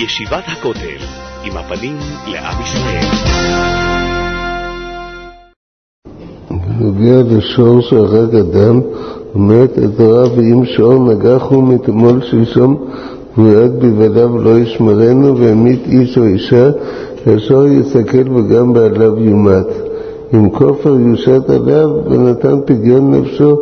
ישיבת הכותל, עם הפנים לעם ישראל. נוגע לשור שהרג אדם, אומרת התורה, ואם שור נגחו מתמול שלשום והרג בבעליו לא ישמרנו, והמית איש או אישה, השור יסכל וגם בעליו יומת. אם כופר יושת עליו ונתן פגיון נפשו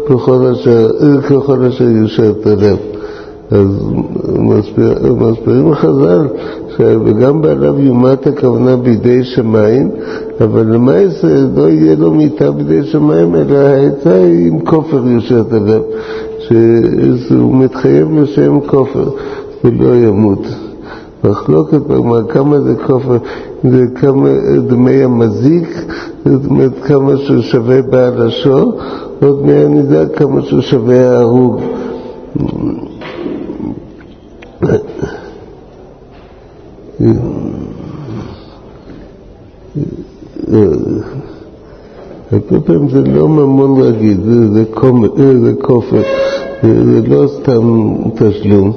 ככל אשר יושת עליו. אז מסבירים חז"ל וגם בעליו יומת הכוונה בידי שמיים, אבל למעשה לא יהיה לו מיתה בידי שמיים, אלא העצה היא עם כופר יושת עליו, שהוא מתחייב לשם כופר ולא ימות. מחלוקת בגמרא כמה זה כופר, זה כמה דמי המזיק, זאת אומרת כמה שהוא שווה בעל השור, או דמי הנידה כמה שהוא שווה ההרוג. כל פעם זה לא ממון רגיל, זה כופר, זה לא סתם תשלום.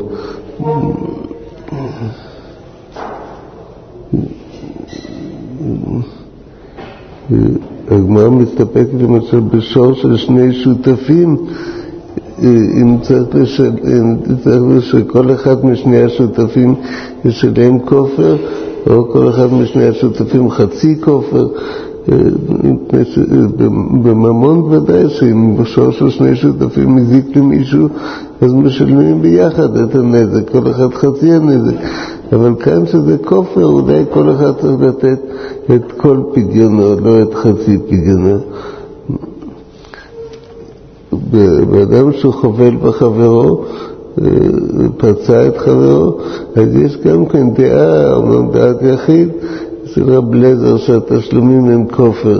הגמרא מסתפקת למשל בשור של שני שותפים, אם צריך שכל אחד משני השותפים ישלם כופר, או כל אחד משני השותפים חצי כופר. בממון ודאי שאם בשור של שני שותפים מזיק למישהו, אז משלמים ביחד את הנזק, כל אחד חצי הנזק. אבל כאן שזה כופר, אולי כל אחד צריך לתת את כל פגיונו, לא את חצי פגיונו. באדם שחובל בחברו, פצע את חברו, אז יש גם כן דעה, אומנם דעת יחיד, של רב לזר שהתשלומים הם כופר,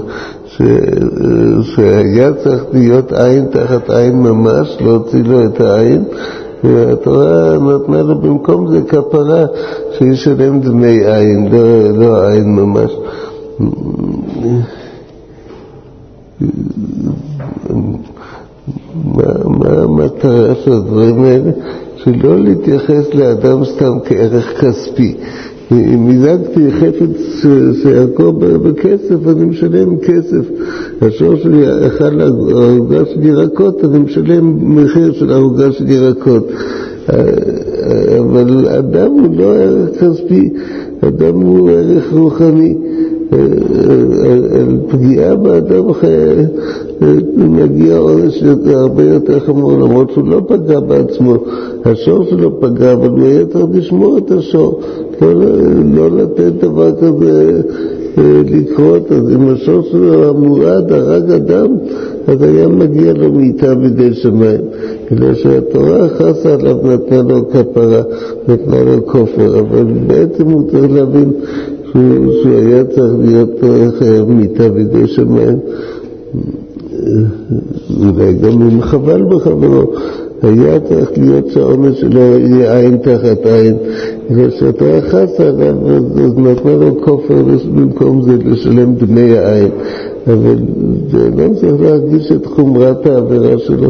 שהיה צריך להיות עין תחת עין ממש, להוציא לו את העין, והתורה נתנה לו במקום זה כפרה שישלם דמי עין, לא עין ממש. מה המטרה של הדברים האלה? שלא להתייחס לאדם סתם כערך כספי. אם הזגתי חפץ שערכו בכסף, אני משלם כסף. השור שלי אכל ערוגה של ירקות, אני משלם מחיר של ערוגה של ירקות. אבל אדם הוא לא ערך כספי, אדם הוא ערך רוחני. על פגיעה באדם מגיע עונש הרבה יותר חמור, למרות שהוא לא פגע בעצמו. השור שלו פגע, אבל הוא היה צריך לשמור את השור, לא לתת דבר כזה לקרות. אז אם השור שלו המועד הרג אדם, אז היה מגיע לו מיתה בידי שמיים, אלא שהתורה חסה עליו, נתנה לו כפרה, נתנה לו כופר, אבל בעצם הוא צריך להבין שהוא היה צריך להיות חייב מיתה בידי שמיים. אולי גם אם חבל בחברו, היה צריך להיות שהעונש שלו יהיה עין תחת עין, ושאתה חס עליו, אז נתנה לו כופר במקום זה לשלם דמי העין. אבל זה לא צריך להרגיש את חומרת העבירה שלו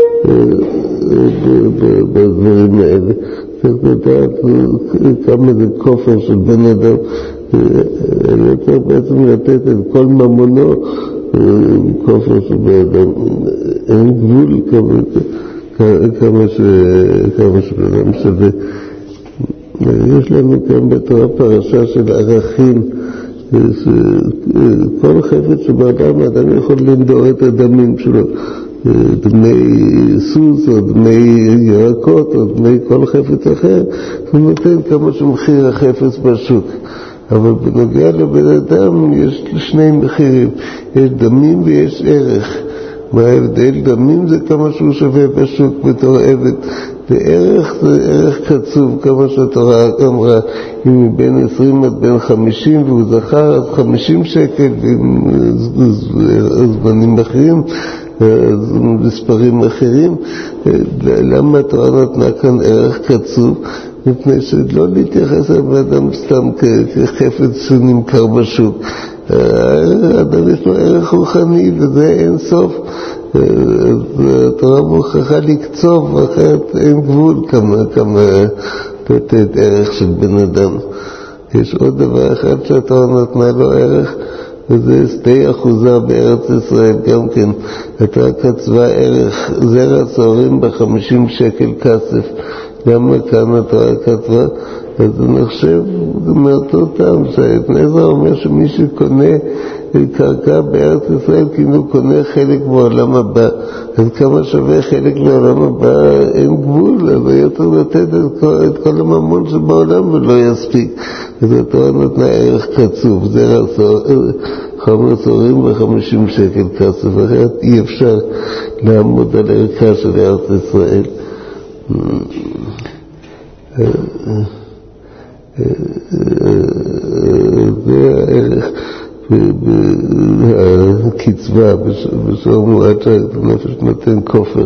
בדברים האלה. צריך לדעת כמה זה כופר של בן אדם. היה צריך בעצם לתת את כל ממונו כופר של בן אדם. אין גבול כמה שבן אדם שווה. יש לנו כאן בתורה פרשה של ערכים, כל חפץ שבאדם, האדם יכול לנדור את הדמים שלו, דמי סוס או דמי ירקות או דמי כל חפץ אחר, הוא נותן כמה שמחיר החפץ בשוק. אבל בנוגע לבן אדם יש שני מחירים, יש דמים ויש ערך. מה ההבדל? דמים זה כמה שהוא שווה בשוק בתור עבד, וערך זה ערך קצוב, כמה שהתורה אמרה, אם מבין 20 עד בין 50 והוא זכר אז 50 שקל, זמנים אחרים, אז מספרים אחרים. למה התורה נתנה כאן ערך קצוב? מפני שלא להתייחס אל אדם סתם כחפץ שנמכר בשוק. האדם יש לו ערך רוחני וזה אין סוף. התורה מוכרחה לקצוב, אחרת אין גבול כמה נותנת ערך של בן אדם. יש עוד דבר אחד שהתורה נתנה לו ערך, וזה שתי אחוזה בארץ ישראל גם כן. התורה כתבה ערך זרע צוערים ב50 שקל כסף. גם כאן התורה כתבה, אז אני חושב מאותו טעם שהאבן עזרא אומר שמי שקונה קרקע בארץ ישראל כאילו הוא קונה חלק בעולם הבא. אז כמה שווה חלק לעולם הבא? אין גבול, אז היה צריך לתת את כל הממון שבעולם ולא יספיק. אז התורה נתנה ערך קצוב, זרע חומר צוערים ב50 שקל כסף, אחרת אי אפשר לעמוד על ערכה של ארץ ישראל. זה הערך הקצבה בשור מועט שהנפש נותן כופר.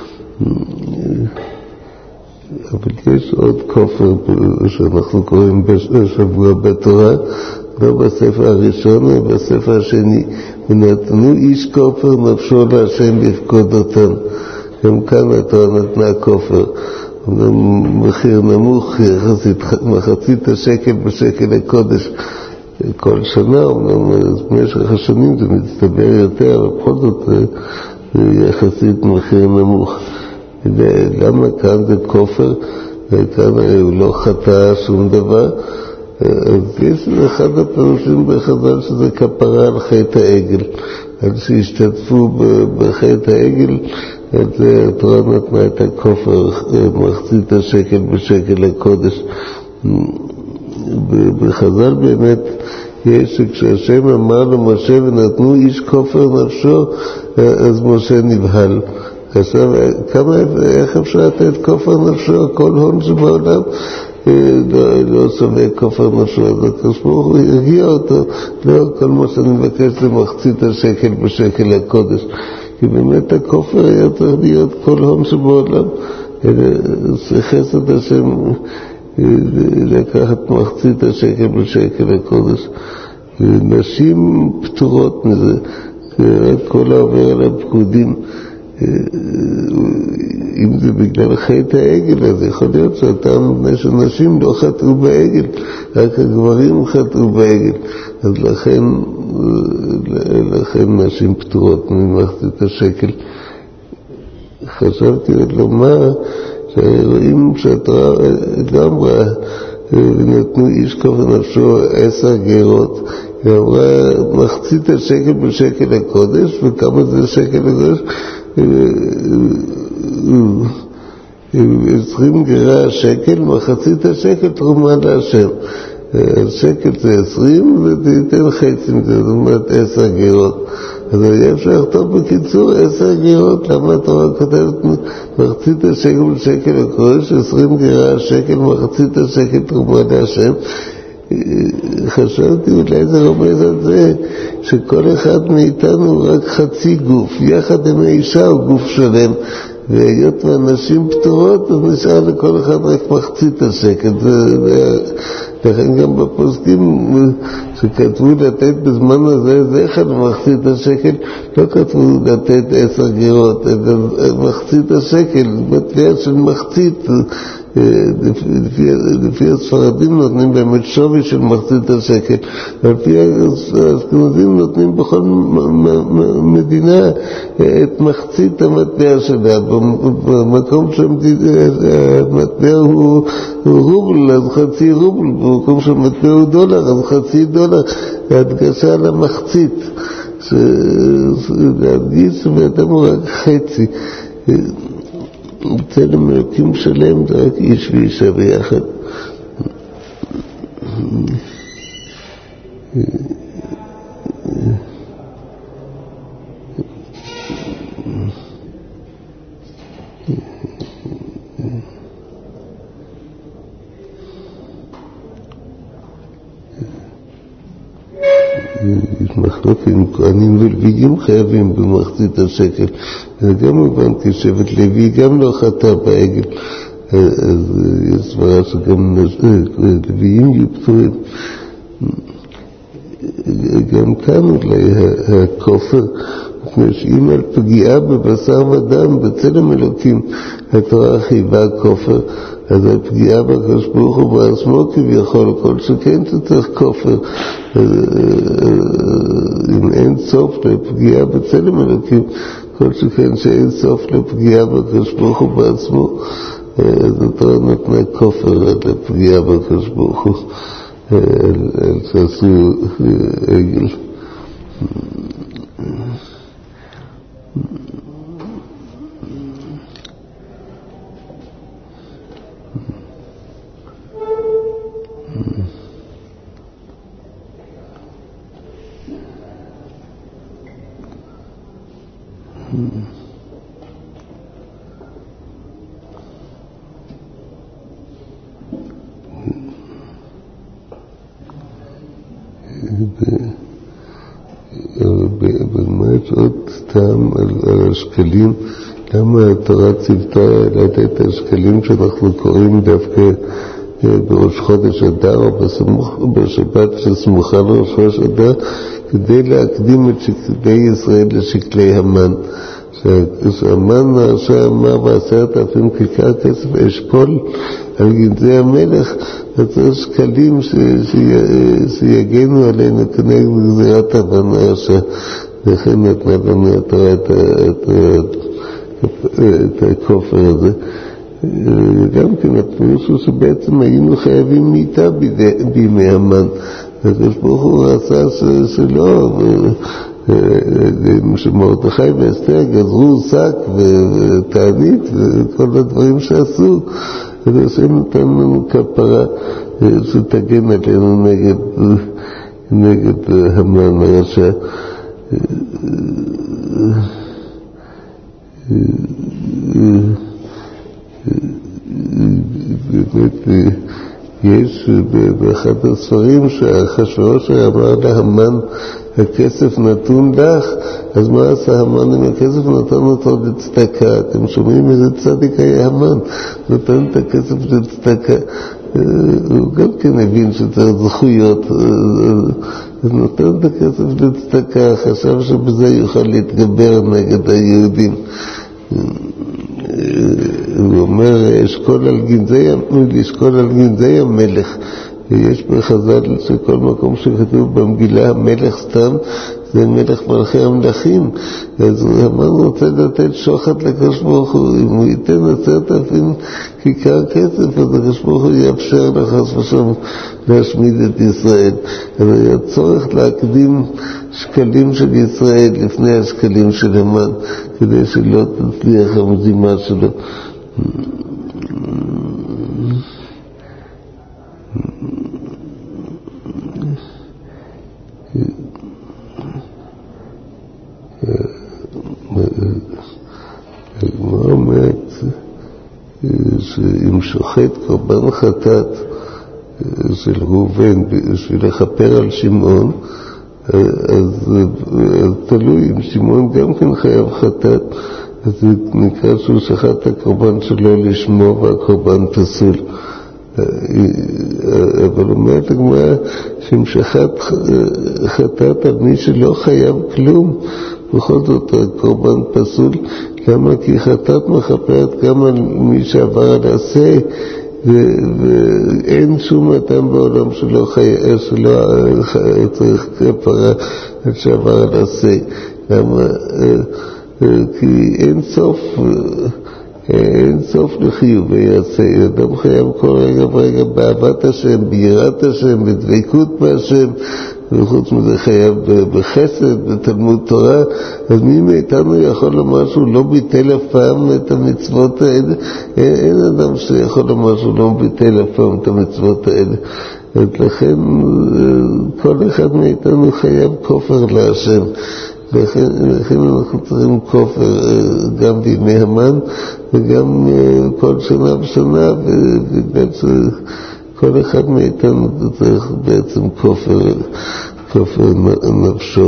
אבל יש עוד כופר שאנחנו קוראים בשבוע בתורה, לא בספר הראשון אלא בספר השני. ונתנו איש כופר נפשו להשם לפקוד אותם. גם כאן התורה נתנה כופר. מחיר נמוך יחסית, מחצית השקל בשקל הקודש כל שנה. במשך השנים זה מצטבר יותר, אבל בכל זאת יחסית מחיר נמוך. למה כאן זה כופר? כאן הוא לא חטא שום דבר. אז יש אחד הפירושים בחז"ל שזה כפרה על חטא העגל, על שהשתתפו בחטא העגל. אז התורה נתנה את הכופר, מחצית השקל בשקל הקודש. בחז"ל באמת יש שכשהשם אמר למשה ונתנו איש כופר נפשו, אז משה נבהל. עכשיו, איך אפשר לתת כופר נפשו? כל הון שבעולם לא שווה כופר נפשו. אז הקדוש ברוך הוא הרגיע אותו, לא כל מה שאני מבקש זה מחצית השקל בשקל הקודש. כי באמת הכופר היה צריך להיות כל הון שבעולם. חסד השם לקחת מחצית השקל בשקל הקודש. נשים פטורות מזה, רק כל העובר על הפקודים. אם זה בגלל חטא העגל, אז יכול להיות שאותם נשים לא חטאו בעגל, רק הגברים חטאו בעגל. אז לכן נשים פטורות ממחצית השקל. חשבתי עוד לומר שהאלוהים שהתורה לגמרי נתנו איש כופר נפשו 10 גרות. היא אמרה מחצית השקל בשקל הקודש, וכמה זה שקל הקודש? 20 גרה שקל, מחצית השקל תרומה להשם. שקל זה 20 ותיתן חצי מזה, זאת אומרת 10 גרות. אז היה אפשר לכתוב בקיצור 10 גרות. למה התורה כותבת מחצית השקל בשקל הקודש, 20 גרה שקל, מחצית השקל תרומה להשם? חשבתי אולי זה רומז על זה שכל אחד מאיתנו הוא רק חצי גוף, יחד עם האישה הוא גוף שלם, והיות מהנשים פטורות אז נשאר לכל אחד רק מחצית השקל. לכן גם בפוסקים שכתבו לתת בזמן הזה זה אחד מחצית השקל, לא כתבו לתת 10 גרות, מחצית השקל, מטבע של מחצית. לפי הספרדים נותנים באמת שווי של מחצית השקל, לפי האשכנזים נותנים בכל מדינה את מחצית המטבע שלה. במקום שהמטבע הוא רובל אז חצי רובל, במקום שהמטבע הוא דולר אז חצי דולר. ההדגשה למחצית להדגיש שבאדם הוא רק חצי. צלם אלוקים שלם זה רק איש ואישה ביחד. יש מחלוקת עם כהנים ולוויים חייבים במחצית השקל. גם הבנתי שבט לוי גם לא חטא בעגל, אז יש סברה שגם לוויים יהיו פטורים. גם כאן אולי הכופר, מפני שאם על פגיעה בבשר ודם בצלם אלוקים התורה חייבה כופר, אז הפגיעה בקדוש ברוך הוא בעצמו כביכול, כל שכן שצריך כופר. אם אין סוף לפגיעה בצלם אלוקים, כל שכן שאין סוף לפגיעה בקדוש ברוך הוא בעצמו, אז התורה נתנה כופר לפגיעה בקדוש ברוך הוא, על שעשו עגל. באמת עוד טעם על השקלים, למה התורה ציוותה לתת את השקלים שאנחנו קוראים דווקא בראש חודש אדר או בשבת שסמוכה לראש חודש אדר, כדי להקדים את שקלי ישראל לשקלי המן. שהמן הרשע אמר ב10,000 כיכר כסף אשכול על גנזי המלך, אז יש שקלים שיגנו עלינו כנגד גזירת המן הרשע. לכן נתנה לנו התורה את הכופר הזה. גם כן הפירוש הוא שבעצם היינו חייבים מיתה בימי המן. הקדוש ברוך הוא עשה שלא, שמרדכי ואסתר גזרו שק ותענית וכל הדברים שעשו, השם נתן לנו כפרה שתגן עלינו נגד המן הרשע. באמת יש באחד הספרים שאחשוורוש אמר להמן הכסף נתון לך, אז מה עשה המן עם הכסף? נתן אותו לצדקה. אתם שומעים איזה צדיק היה המן? נתן את הכסף לצדקה. הוא גם כן הבין שצריך זכויות, אז נתן את הכסף לצדקה, חשב שבזה יוכל להתגבר נגד היהודים. הוא אומר, לשקול על גנזי המלך. יש בחז"ל שכל מקום שכתוב במגילה המלך סתם, זה מלך מלכי המלכים. אז המן רוצה לתת שוחד לקדוש ברוך הוא. אם הוא ייתן 10,000 כיכר כסף, אז הקדוש ברוך הוא יאפשר לחס ושלום להשמיד את ישראל. אז היה צורך להקדים שקלים של ישראל לפני השקלים של המן, כדי שלא תצליח המזימה שלו. הגמרא אומרת שאם שוחט קורבן חטאת של ראובן בשביל לכפר על שמעון, אז תלוי אם שמעון גם כן חייב חטאת, אז זה נקרא שהוא שחט את הקורבן שלו לשמו והקורבן פסול. אבל אומרת הגמרא שאם שחט חטאת על מי שלא חייב כלום, בכל זאת הקורבן פסול. למה? כי חטאת מכפרת גם על מי שעבר על עשה, ואין שום אדם בעולם שלא צריך כפרה על שעבר על עשה. למה? כי אין סוף לחיובי עשה. אדם חייב כל רגע ורגע באהבת השם, ביראת השם, בדבקות בהשם, וחוץ מזה חייב בחסד, בתלמוד תורה. אז מי מאיתנו יכול לומר שהוא לא ביטל אף פעם את המצוות האלה? אין אדם שיכול לומר שהוא לא ביטל אף פעם את המצוות האלה. אז לכן כל אחד מאיתנו חייב כופר להשם. לכן אנחנו צריכים כופר גם בימי המן וגם כל שנה ושנה, ובעצם כל אחד מאיתנו צריך בעצם כופר נפשו.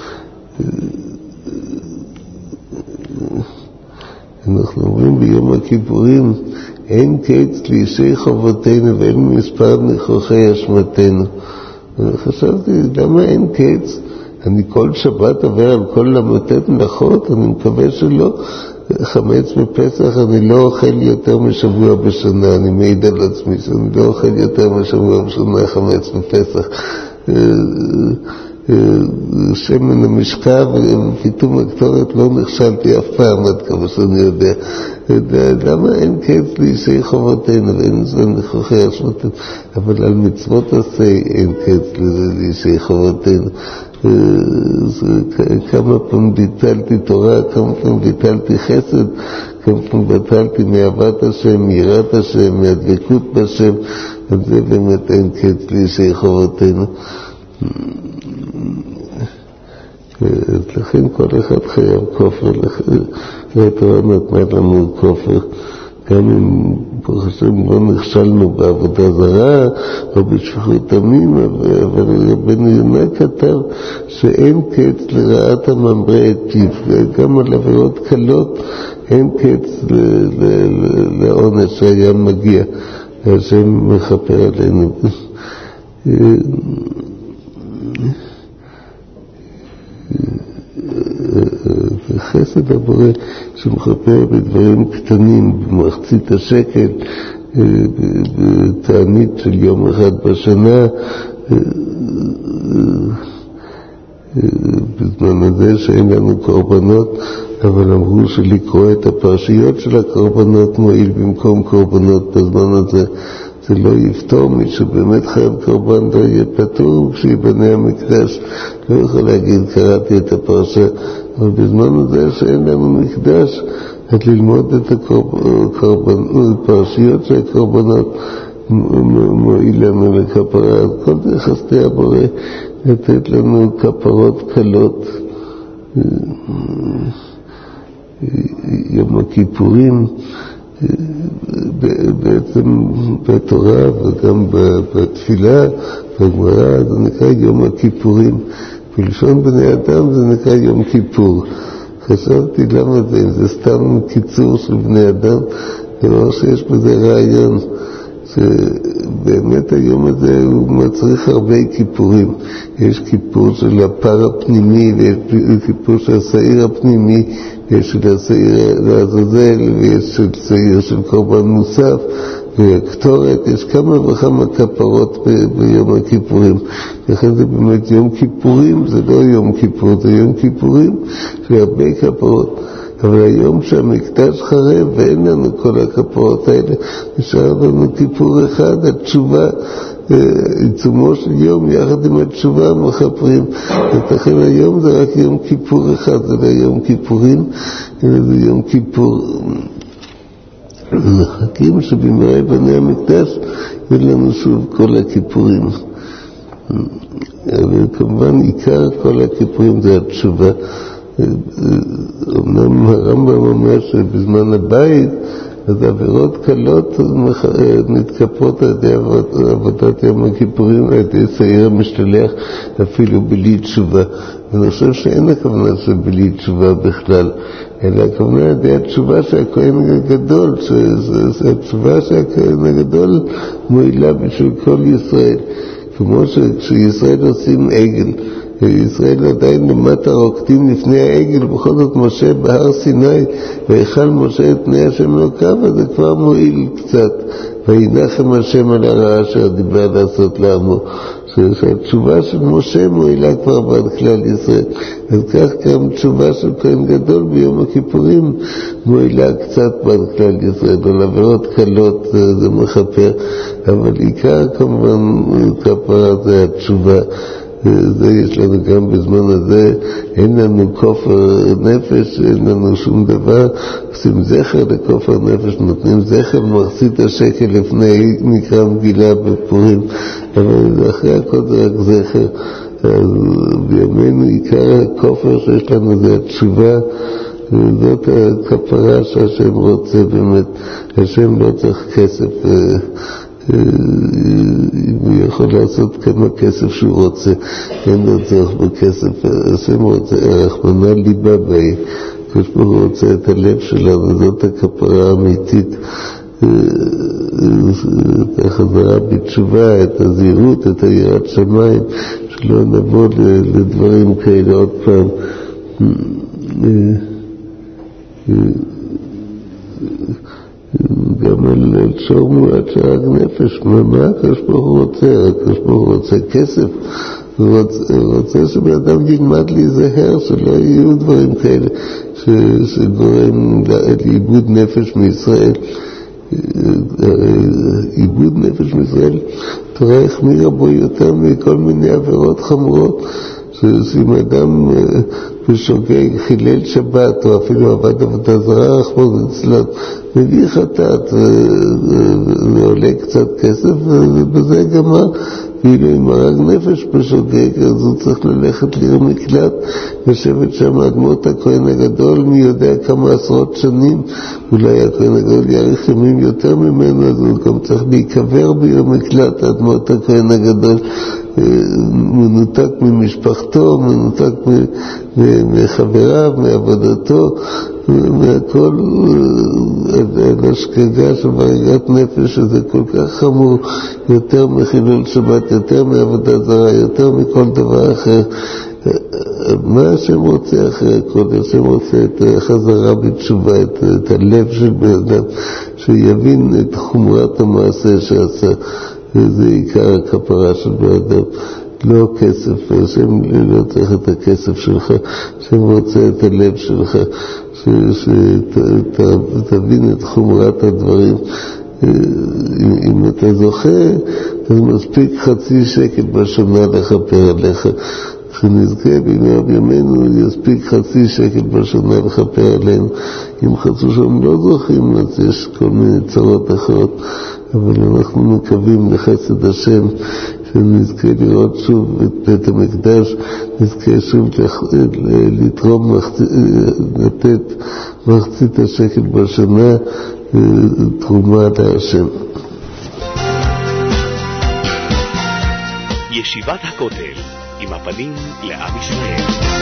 אנחנו אומרים ביום הכיפורים, אין קץ לישי חובותינו ואין מספר ניחוחי אשמתנו. חשבתי, למה אין קץ? אני כל שבת עובר על כל למתת מלאכות, אני מקווה שלא. חמץ בפסח אני לא אוכל יותר משבוע בשנה, אני מעיד על עצמי שאני לא אוכל יותר משבוע בשנה חמץ בפסח. שמן המשחה ופיתום הקטורת לא נכשלתי אף פעם עד כמה שאני יודע. למה אין קץ לאישי חובותינו ואין זה נכוחי השבותינו, אבל על מצוות עשה אין קץ לאישי חובותינו. כמה פעם ביטלתי תורה, כמה פעם ביטלתי חסד, כמה פעם ביטלתי מאהבת השם, מיראת השם, מהדבקות בשם, אז זה באמת אין קץ לאישי חובותינו. אז לכן כל אחד חייב כופר, התורה נתנה לנו כופר, גם אם ברוך השם לא נכשלנו בעבודה זרה או בשפיכות דמים, אבל רבנו יונה כתב שאין קץ לרעת הממרה את פיו, גם על עבירות קלות אין קץ לעונש שהיה מגיע, השם מכפר עלינו. חסד הבורא שמכפר בדברים קטנים, במחצית השקל, בתענית של יום אחד בשנה, בזמן הזה שאין לנו קורבנות, אבל אמרו שלקרוא את הפרשיות של הקורבנות מועיל במקום קורבנות בזמן הזה. זה לא יפתור, מי שבאמת חייב קורבן לא יהיה פטור כשיבנה המקדש. לא יכול להגיד קראתי את הפרשה, אבל בזמן הזה שאין לנו מקדש, אז ללמוד את הפרשיות של הקורבנות מועיל לנו לכפרה. אז כל זה חסדי הבורא לתת לנו כפרות קלות. יום הכיפורים בעצם בתורה וגם בתפילה בגמרא זה נקרא יום הכיפורים, בלשון בני אדם זה נקרא יום כיפור. חשבתי למה זה סתם קיצור של בני אדם, דבר שיש בזה רעיון שבאמת היום הזה הוא מצריך הרבה כיפורים. יש כיפור של הפר הפנימי ויש כיפור של השעיר הפנימי, יש של השעיר לעזאזל ויש של שעיר של קורבן מוסף והקטורת. יש כמה וכמה כפרות ביום הכיפורים, לכן זה באמת יום כיפורים, זה לא יום כיפור, זה יום כיפורים שהרבה כפרות. אבל היום שהמקדש חרב ואין לנו כל הכפרות האלה, נשאר לנו כיפור אחד, התשובה, עיצומו של יום יחד עם התשובה מכפרים. לכן היום זה רק יום כיפור אחד, זה לא יום כיפורים, אלא זה יום כיפור. מחכים שבמהרה בני המקדש יהיו לנו שוב כל הכיפורים. אבל כמובן עיקר כל הכיפורים זה התשובה. אמנם הרמב"ם אומר שבזמן הבית אז עבירות קלות מתכפרות על ידי עבודת יום הכיפורים, על ידי שעיר המשתלח, אפילו בלי תשובה. ואני חושב שאין הכוונה שבלי תשובה בכלל, אלא הכוונה על ידי התשובה שהכהן הגדול, שהתשובה שהכהן הגדול מועילה בשביל כל ישראל. כמו שכשישראל עושים עגל, ישראל עדיין למטה רוקדים לפני העגל, בכל זאת משה בהר סיני והאכל משה את פני השם אלוקיו, אז זה כבר מועיל קצת. וינחם השם על הרעה אשר דיבר לעשות לעמו. שהתשובה של משה מועילה כבר בעד כלל ישראל, אז כך גם תשובה של כהן גדול ביום הכיפורים מועילה קצת בעד כלל ישראל. על עבירות קלות זה מכפר, אבל עיקר כמובן כפרה זה התשובה. זה יש לנו גם בזמן הזה, אין לנו כופר נפש, אין לנו שום דבר, עושים זכר לכופר נפש, נותנים זכר במחצית השקל לפני מקרא מגילה בפורים, אבל אחרי הכל זה רק זכר. אז בימינו עיקר הכופר שיש לנו זה התשובה, זאת הכפרה שהשם רוצה באמת. השם לא צריך כסף, הוא יכול לעשות כמה כסף שהוא רוצה, אין לו צריך בכסף. השם רוצה, רחמנא ליבא בי, הוא רוצה את הלב שלנו, זאת הכפרה האמיתית, את החזרה בתשובה, את הזהירות, את היראת שמיים, שלא נבוא לדברים כאלה עוד פעם. גם על שור מועד שרק נפש. מה הקדוש ברוך הוא רוצה? הקדוש ברוך הוא רוצה כסף, הוא רוצה שבאדם ילמד להיזהר, שלא יהיו דברים כאלה שגורם לאיבוד נפש מישראל. איבוד נפש מישראל, תראה החמירה בו יותר מכל מיני עבירות חמורות, שאם אדם בשוגג חילל שבת או אפילו עבד עבודה זרה, רחמנא ליצלן, מביא חטאת ועולה קצת כסף ובזה גמר. ואילו אם הרג נפש בשוגג, אז הוא צריך ללכת לעיר מקלט, לשבת שם אדמות הכהן הגדול מי יודע כמה עשרות שנים, אולי הכהן הגדול יאריך ימים יותר ממנו, אז הוא גם צריך להיקבר בעיר מקלט. אדמות הכהן הגדול מנותק ממשפחתו, מנותק מחבריו, מעבודתו, מהכל. השגגה של הריגת נפש, שזה כל כך חמור, יותר מחילול שבת, יותר מעבודה זרה, יותר מכל דבר אחר. מה השם רוצה אחרי הכל? השם רוצה את החזרה בתשובה, את הלב של בן אדם, שיבין את חומרת המעשה שעשה. וזה עיקר הכפרה של בן אדם, לא כסף. השם לא צריך את הכסף שלך, השם רוצה את הלב שלך, שתבין את חומרת הדברים. אם אתה זוכה, אז מספיק חצי שקל בשנה לכפר עליך. כשנזכה בימי ימינו, יספיק חצי שקל בשנה לכפר עלינו. אם חצו שם לא זוכים, אז יש כל מיני צרות אחרות. אבל אנחנו מקווים לחסד השם שנזכה לראות שוב את בית המקדש, נזכה שוב לתרום, לתת מחצית השקל בשנה תרומה להשם. ישיבת הכותל עם הפנים לעם ישראל.